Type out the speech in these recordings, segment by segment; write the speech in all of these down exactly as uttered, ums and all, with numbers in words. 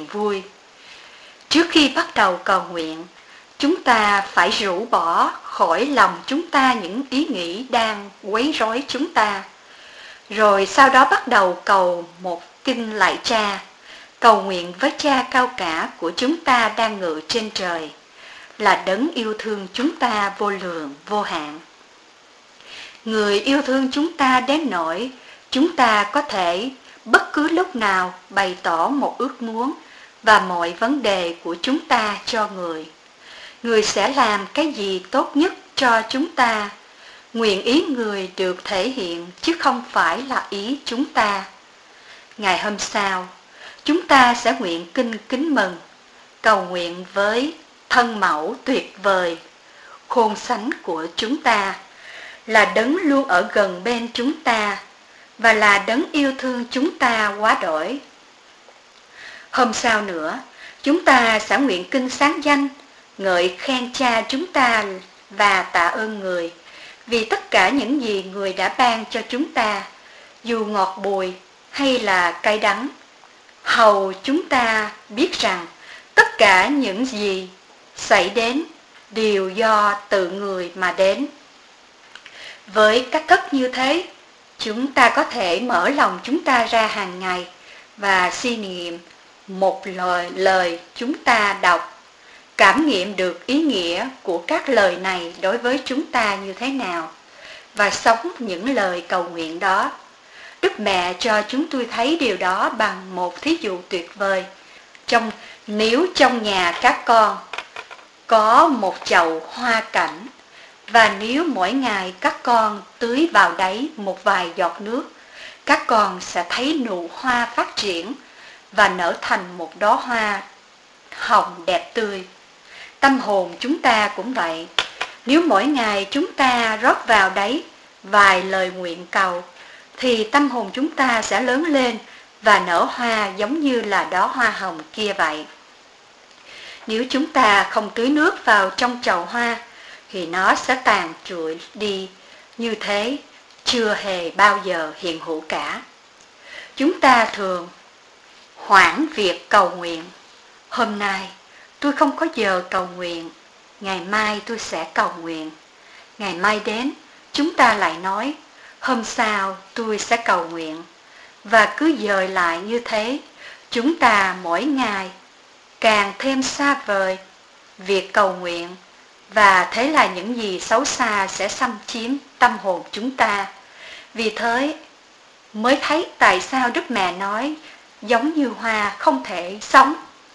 vui. Trước khi bắt đầu cầu nguyện, chúng ta phải rũ bỏ khỏi lòng chúng ta những ý nghĩ đang quấy rối chúng ta. Rồi sau đó bắt đầu cầu một kinh lạy Cha, cầu nguyện với Cha cao cả của chúng ta đang ngự trên trời, là đấng yêu thương chúng ta vô lượng vô hạn. Người yêu thương chúng ta đến nỗi chúng ta có thể bất cứ lúc nào bày tỏ một ước muốn và mọi vấn đề của chúng ta cho người. Người sẽ làm cái gì tốt nhất cho chúng ta. Nguyện ý người được thể hiện chứ không phải là ý chúng ta. Ngày hôm sau, chúng ta sẽ nguyện kinh kính mừng, cầu nguyện với thân mẫu tuyệt vời, khôn sánh của chúng ta, là đấng luôn ở gần bên chúng ta và là đấng yêu thương chúng ta quá đổi. Hôm sau nữa, chúng ta sẽ nguyện kinh sáng danh, ngợi khen Cha chúng ta và tạ ơn người vì tất cả những gì người đã ban cho chúng ta, dù ngọt bùi hay là cay đắng. Hầu chúng ta biết rằng tất cả những gì xảy đến đều do tự người mà đến. Với cách thức như thế, chúng ta có thể mở lòng chúng ta ra hàng ngày và suy nghiệm một lời lời chúng ta đọc, cảm nghiệm được ý nghĩa của các lời này đối với chúng ta như thế nào, và sống những lời cầu nguyện đó. Đức Mẹ cho chúng tôi thấy điều đó bằng một thí dụ tuyệt vời. Trong Nếu trong nhà các con có một chậu hoa cảnh, và nếu mỗi ngày các con tưới vào đấy một vài giọt nước, các con sẽ thấy nụ hoa phát triển và nở thành một đóa hoa hồng đẹp tươi. Tâm hồn chúng ta cũng vậy. Nếu mỗi ngày chúng ta rót vào đấy vài lời nguyện cầu, thì tâm hồn chúng ta sẽ lớn lên và nở hoa giống như là đóa hoa hồng kia vậy. Nếu chúng ta không tưới nước vào trong chậu hoa, thì nó sẽ tàn trụi đi, như thế chưa hề bao giờ hiện hữu cả. Chúng ta thường hoãn việc cầu nguyện. Hôm nay tôi không có giờ cầu nguyện, ngày mai tôi sẽ cầu nguyện. Ngày mai đến, chúng ta lại nói, hôm sau tôi sẽ cầu nguyện. Và cứ dời lại như thế, chúng ta mỗi ngày càng thêm xa vời việc cầu nguyện, và thế là những gì xấu xa sẽ xâm chiếm tâm hồn chúng ta. Vì thế mới thấy tại sao Đức Mẹ nói giống như hoa không thể sống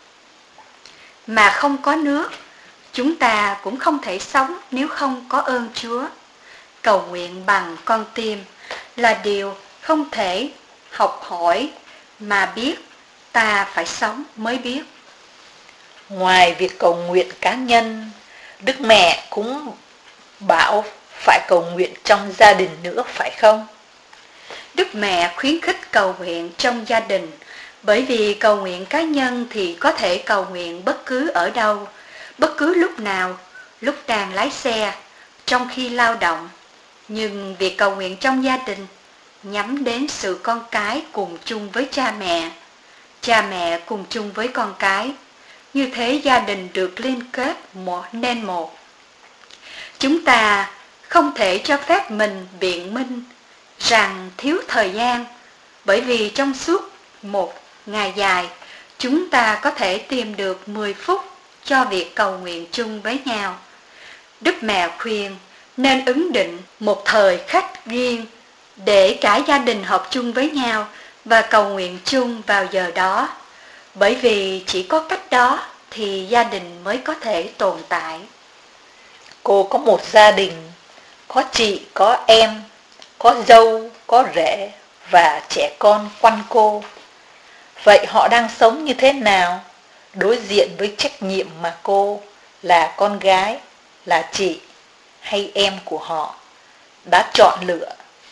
mà không có nước. Chúng ta cũng không thể sống nếu không có ơn Chúa. Cầu nguyện bằng con tim là điều không thể học hỏi mà biết, ta phải sống mới biết. Ngoài việc cầu nguyện cá nhân, Đức Mẹ cũng bảo phải cầu nguyện trong gia đình nữa, phải không? Đức Mẹ khuyến khích cầu nguyện trong gia đình, bởi vì cầu nguyện cá nhân thì có thể cầu nguyện bất cứ ở đâu, bất cứ lúc nào, lúc đang lái xe, trong khi lao động. Nhưng việc cầu nguyện trong gia đình nhắm đến sự con cái cùng chung với cha mẹ, cha mẹ cùng chung với con cái. Như thế gia đình được liên kết một nên một. Chúng ta không thể cho phép mình biện minh rằng thiếu thời gian, bởi vì trong suốt một ngày dài, chúng ta có thể tìm được mười phút cho việc cầu nguyện chung với nhau. Đức Mẹ khuyên nên ứng định một thời khắc riêng để cả gia đình họp chung với nhau và cầu nguyện chung vào giờ đó, bởi vì chỉ có cách đó thì gia đình mới có thể tồn tại. Cô có một gia đình, có chị, có em, có dâu, có rể và trẻ con quanh cô. Vậy họ đang sống như thế nào đối diện với trách nhiệm mà cô là con gái, là chị hay em của họ đã chọn lựa?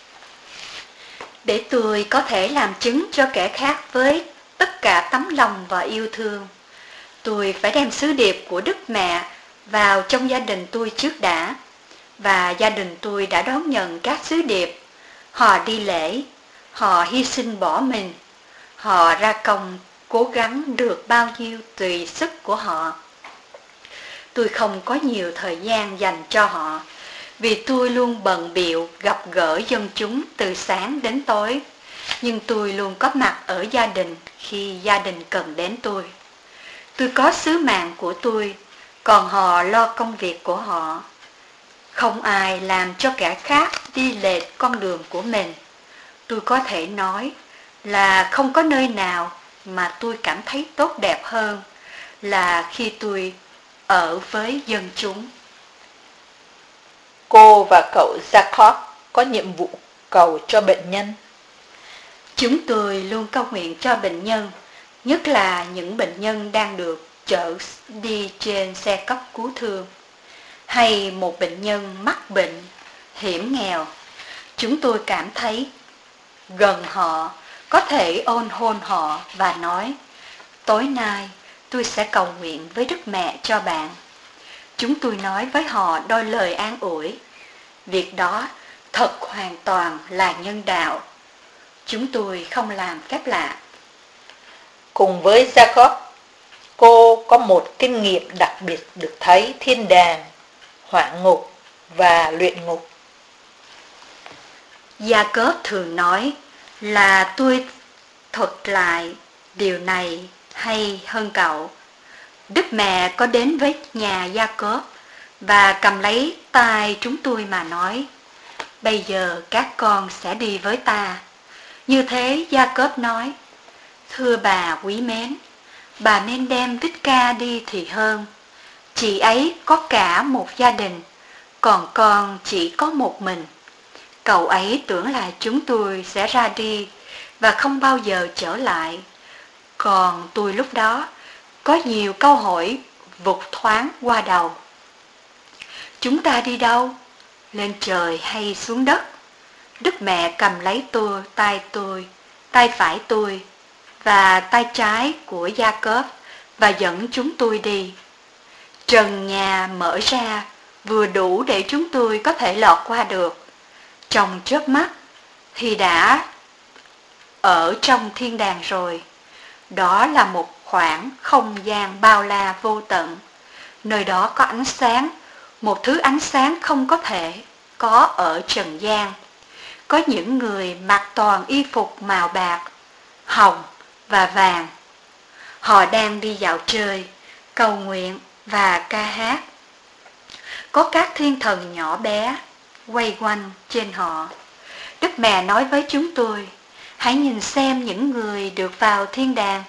Để tôi có thể làm chứng cho kẻ khác với tất cả tấm lòng và yêu thương, tôi phải đem sứ điệp của Đức Mẹ vào trong gia đình tôi trước đã. Và gia đình tôi đã đón nhận các sứ điệp. Họ đi lễ, họ hy sinh bỏ mình, họ ra công cố gắng được bao nhiêu tùy sức của họ. Tôi không có nhiều thời gian dành cho họ, vì tôi luôn bận bịu gặp gỡ dân chúng từ sáng đến tối, nhưng tôi luôn có mặt ở gia đình khi gia đình cần đến tôi. Tôi có sứ mạng của tôi, còn họ lo công việc của họ. Không ai làm cho kẻ khác đi lệch con đường của mình. Tôi có thể nói là không có nơi nào mà tôi cảm thấy tốt đẹp hơn là khi tôi ở với dân chúng. Cô và cậu Jacob có nhiệm vụ cầu cho bệnh nhân. Chúng tôi luôn cầu nguyện cho bệnh nhân, nhất là những bệnh nhân đang được chở đi trên xe cấp cứu thương, hay một bệnh nhân mắc bệnh hiểm nghèo. Chúng tôi cảm thấy gần họ, có thể ôn hôn họ và nói: tối nay tôi sẽ cầu nguyện với Đức Mẹ cho bạn. Chúng tôi nói với họ đôi lời an ủi. Việc đó thật hoàn toàn là nhân đạo. Chúng tôi không làm phép lạ. Cùng với Jacob, cô có một kinh nghiệm đặc biệt được thấy thiên đàng, hỏa ngục và luyện ngục. Jacob thường nói là tôi thuật lại điều này hay hơn cậu. Đức Mẹ có đến với nhà Jacob và cầm lấy tay chúng tôi mà nói: bây giờ các con sẽ đi với ta. Như thế Jacob nói: thưa bà quý mến, bà nên đem Vicca đi thì hơn. Chị ấy có cả một gia đình, còn con chỉ có một mình. Cậu ấy tưởng là chúng tôi sẽ ra đi và không bao giờ trở lại. Còn tôi lúc đó có nhiều câu hỏi vụt thoáng qua đầu. Chúng ta đi đâu? Lên trời hay xuống đất? Đức Mẹ cầm lấy tôi, tay tôi, tay phải tôi và tay trái của Jacob và dẫn chúng tôi đi. Trần nhà mở ra vừa đủ để chúng tôi có thể lọt qua được. Trong chớp mắt thì đã ở trong thiên đàng rồi. Đó là một khoảng không gian bao la vô tận. Nơi đó có ánh sáng, một thứ ánh sáng không có thể có ở trần gian. Có những người mặc toàn y phục màu bạc, hồng và vàng. Họ đang đi dạo chơi, cầu nguyện và ca hát. Có các thiên thần nhỏ bé quay quanh trên họ. Đức Mẹ nói với chúng tôi: hãy nhìn xem những người được vào thiên đàng.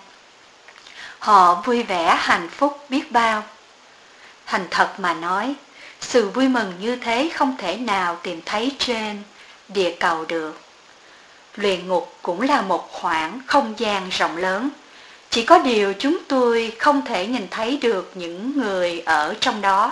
Họ vui vẻ hạnh phúc biết bao. Thành thật mà nói, sự vui mừng như thế không thể nào tìm thấy trên địa cầu được. Luyện ngục cũng là một khoảng không gian rộng lớn. Chỉ có điều chúng tôi không thể nhìn thấy được những người ở trong đó.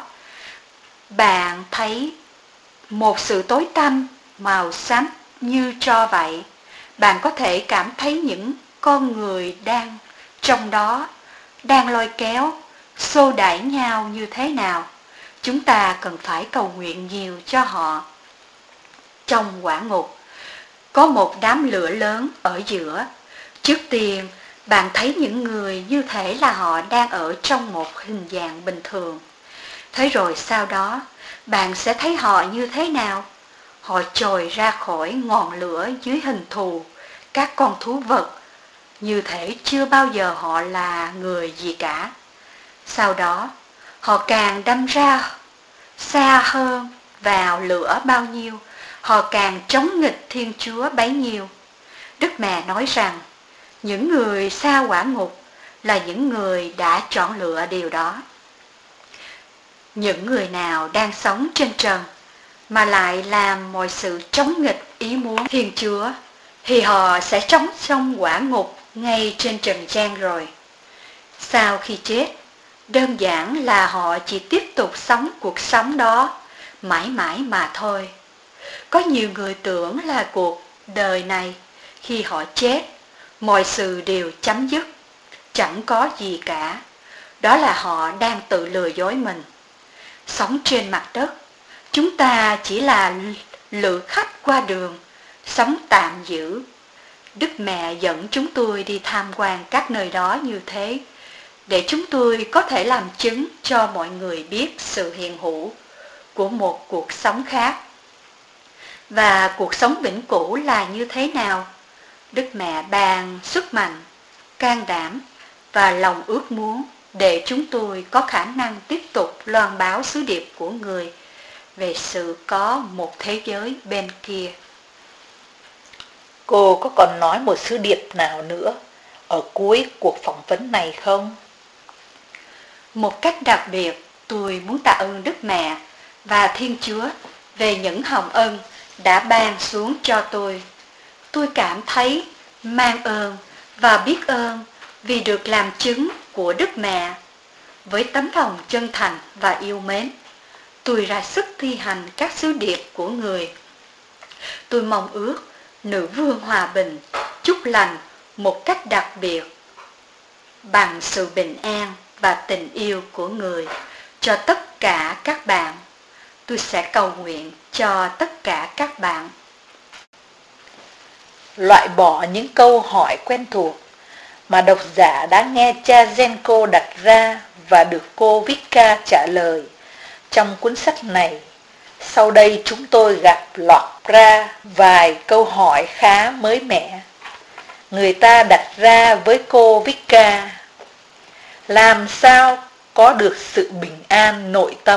Bạn thấy một sự tối tăm màu xám như tro vậy. Bạn có thể cảm thấy những con người đang trong đó, đang lôi kéo, xô đẩy nhau như thế nào. Chúng ta cần phải cầu nguyện nhiều cho họ. Trong quả ngục, có một đám lửa lớn ở giữa. Trước tiên, bạn thấy những người như thể là họ đang ở trong một hình dạng bình thường. Thế rồi sau đó, bạn sẽ thấy họ như thế nào? Họ trồi ra khỏi ngọn lửa dưới hình thù các con thú vật, như thể chưa bao giờ họ là người gì cả. Sau đó, họ càng đâm ra xa hơn vào lửa bao nhiêu, họ càng chống nghịch Thiên Chúa bấy nhiêu. Đức Mẹ nói rằng, những người xa quả ngục là những người đã chọn lựa điều đó. Những người nào đang sống trên trần mà lại làm mọi sự chống nghịch ý muốn Thiên Chúa, thì họ sẽ trống trong quả ngục ngay trên trần gian rồi. Sau khi chết, đơn giản là họ chỉ tiếp tục sống cuộc sống đó mãi mãi mà thôi. Có nhiều người tưởng là cuộc đời này, khi họ chết, mọi sự đều chấm dứt, chẳng có gì cả. Đó là họ đang tự lừa dối mình. Sống trên mặt đất, chúng ta chỉ là lữ khách qua đường, sống tạm giữ. Đức Mẹ dẫn chúng tôi đi tham quan các nơi đó như thế, để chúng tôi có thể làm chứng cho mọi người biết sự hiện hữu của một cuộc sống khác. Và cuộc sống vĩnh cửu là như thế nào? Đức Mẹ ban sức mạnh, can đảm và lòng ước muốn để chúng tôi có khả năng tiếp tục loan báo sứ điệp của người về sự có một thế giới bên kia. Cô có còn nói một sứ điệp nào nữa ở cuối cuộc phỏng vấn này không? Một cách đặc biệt, tôi muốn tạ ơn Đức Mẹ và Thiên Chúa về những hồng ân đã ban xuống cho tôi. Tôi cảm thấy mang ơn và biết ơn vì được làm chứng của Đức Mẹ. Với tấm lòng chân thành và yêu mến, tôi ra sức thi hành các sứ điệp của người. Tôi mong ước Nữ Vương Hòa Bình chúc lành một cách đặc biệt bằng sự bình an và tình yêu của người cho tất cả các bạn. Tôi sẽ cầu nguyện cho tất cả các bạn. Loại bỏ những câu hỏi quen thuộc mà độc giả đã nghe cha Genco đặt ra và được cô Vika trả lời trong cuốn sách này. Sau đây chúng tôi gặp lọt ra vài câu hỏi khá mới mẻ. Người ta đặt ra với cô Vika: làm sao có được sự bình an nội tâm?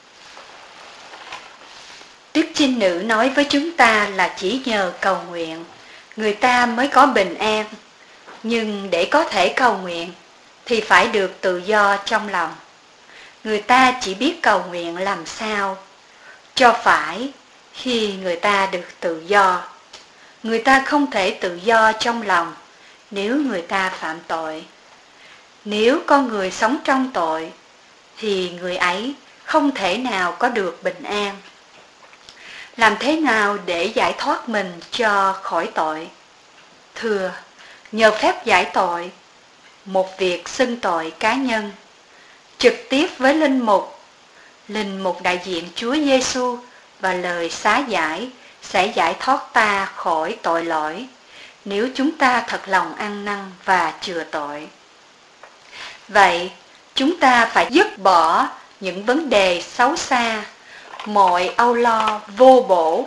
Đức Trinh Nữ nói với chúng ta là chỉ nhờ cầu nguyện người ta mới có bình an. Nhưng để có thể cầu nguyện thì phải được tự do trong lòng. Người ta chỉ biết cầu nguyện làm sao cho phải khi người ta được tự do. Người ta không thể tự do trong lòng nếu người ta phạm tội. Nếu con người sống trong tội thì người ấy không thể nào có được bình an. Làm thế nào để giải thoát mình cho khỏi tội? Thưa, nhờ phép giải tội, một việc xưng tội cá nhân, trực tiếp với linh mục. Linh mục đại diện Chúa Giêsu và lời xá giải sẽ giải thoát ta khỏi tội lỗi nếu chúng ta thật lòng ăn năn và chừa tội. Vậy, chúng ta phải dứt bỏ những vấn đề xấu xa, mọi âu lo vô bổ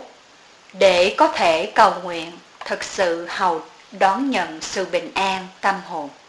để có thể cầu nguyện thực sự hầu đón nhận sự bình an tâm hồn.